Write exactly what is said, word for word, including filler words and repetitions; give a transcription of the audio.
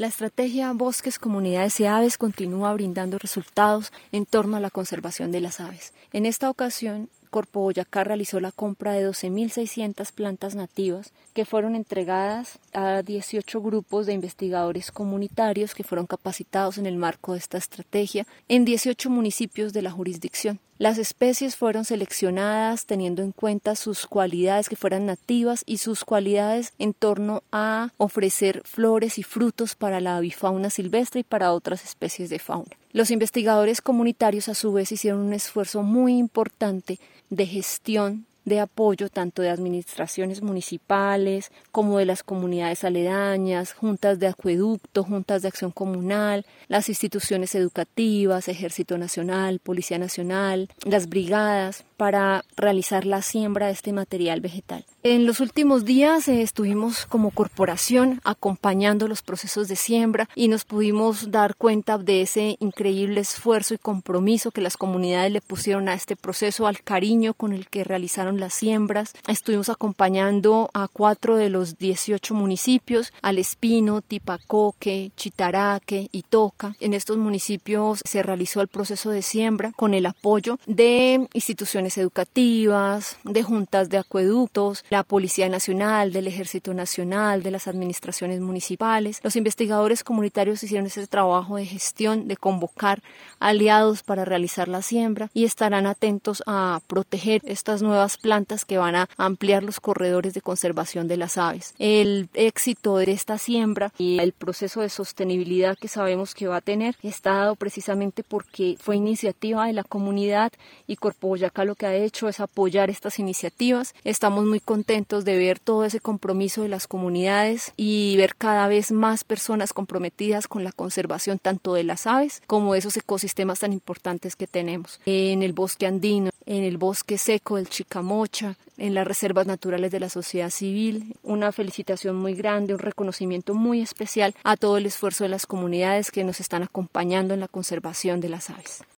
La estrategia Bosques, Comunidades y Aves continúa brindando resultados en torno a la conservación de las aves. En esta ocasión, Corpo Boyacá realizó la compra de doce mil seiscientas plantas nativas que fueron entregadas a dieciocho grupos de investigadores comunitarios que fueron capacitados en el marco de esta estrategia en dieciocho municipios de la jurisdicción. Las especies fueron seleccionadas teniendo en cuenta sus cualidades que fueran nativas y sus cualidades en torno a ofrecer flores y frutos para la avifauna silvestre y para otras especies de fauna. Los investigadores comunitarios a su vez hicieron un esfuerzo muy importante de gestión, de apoyo tanto de administraciones municipales como de las comunidades aledañas, juntas de acueducto, juntas de acción comunal, las instituciones educativas, Ejército Nacional, Policía Nacional, las brigadas, para realizar la siembra de este material vegetal. En los últimos días eh, estuvimos como corporación acompañando los procesos de siembra y nos pudimos dar cuenta de ese increíble esfuerzo y compromiso que las comunidades le pusieron a este proceso, al cariño con el que realizaron las siembras. Estuvimos acompañando a cuatro de los dieciocho municipios, al Espino, Tipacoque, Chitaraque y Toca. En estos municipios se realizó el proceso de siembra con el apoyo de instituciones educativas, de juntas de acueductos, la Policía Nacional, del Ejército Nacional, de las administraciones municipales. Los investigadores comunitarios hicieron ese trabajo de gestión, de convocar aliados para realizar la siembra y estarán atentos a proteger estas nuevas plantas que van a ampliar los corredores de conservación de las aves. El éxito de esta siembra y el proceso de sostenibilidad que sabemos que va a tener está dado precisamente porque fue iniciativa de la comunidad y Corpo Boyacá lo que ha hecho es apoyar estas iniciativas. Estamos muy contentos de ver todo ese compromiso de las comunidades y ver cada vez más personas comprometidas con la conservación tanto de las aves como de esos ecosistemas tan importantes que tenemos en el bosque andino, en el bosque seco del Chicamocha, en las reservas naturales de la sociedad civil. Una felicitación muy grande, un reconocimiento muy especial a todo el esfuerzo de las comunidades que nos están acompañando en la conservación de las aves.